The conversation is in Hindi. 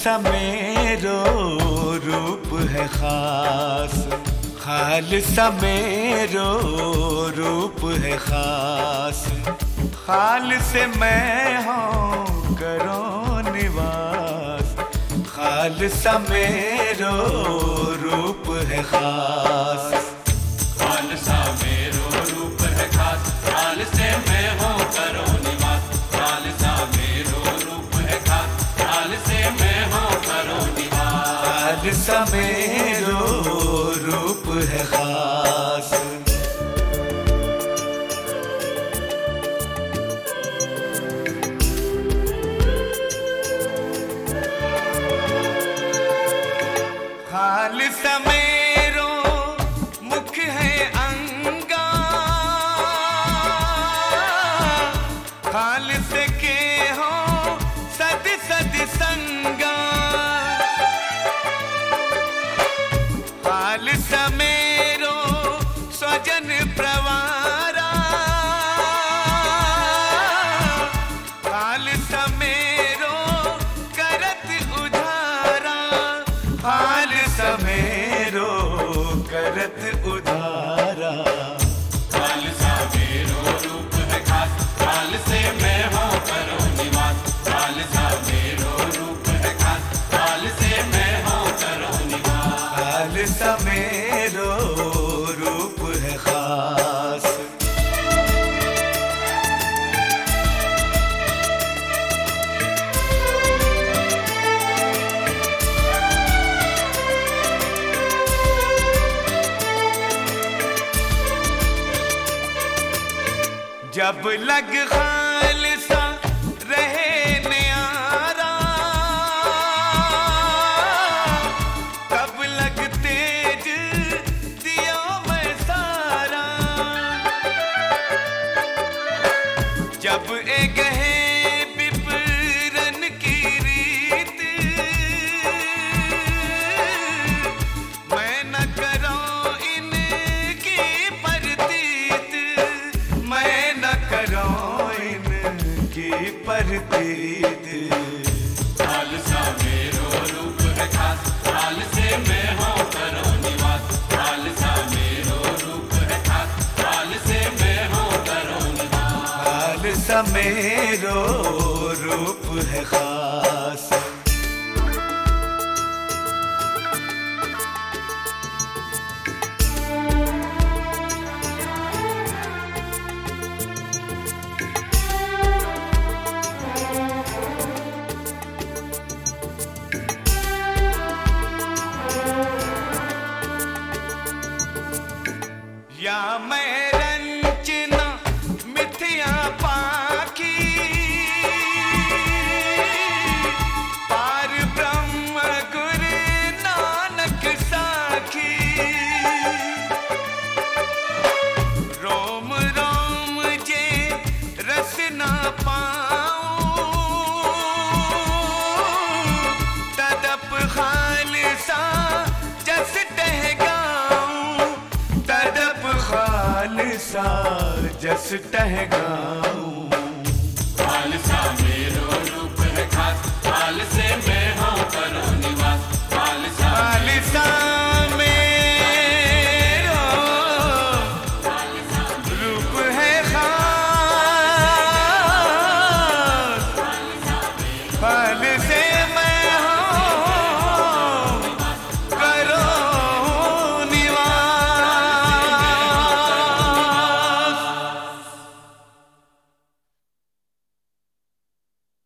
खालसा मेरो रूप है खास, खालसा मेरो रूप है खास। खाल से मैं हूँ करो निवास, खालसा मेरो रूप है खास। खालसा मेरो रूप है खास, खाल से मैं हूँ करो निवास। खालसा मेरो रूप है खास, खाल से मैं हूँ करो निवास। खालसा मेरो रूप है खास। खालसा मेरो मुख है अंगा, खालसे के हो सद सद संगा। खालसा मेरो स्वजन प्रवारा, खालसा मेरो करत उधारा। खालसा मेरो करत उधारा। खालसा मेरो रूप है खास, खाल से मैं हूँ करो निवास। खालसा मेरो रूप है खास, खाल से मैं हूँ करो निवास। खालसा मेरो रूप है खास। जब लग खालसा रहे न्यारा, तब लग तेज दिया मैं सारा। जब ए गहे विपरन की रीत, मैं न करूं इनकी परतीत, मैं न करूं इनकी परतीत। खालसा मेरो रूप है खास, खाल से मैं हूँ करो निवास। खालसा मेरो रूप है खास, खाल से मैं हूँ करो निवास। खालसा मेरो रूप है खास। या मैं रंजना मिथ्या पाखी, पार ब्रह्म गुरु नानक साखी। रोम रोम जे रस ना पाऊं, तदप खालसा जस टहगाऊं, तदप खालसा जस टहगाऊं।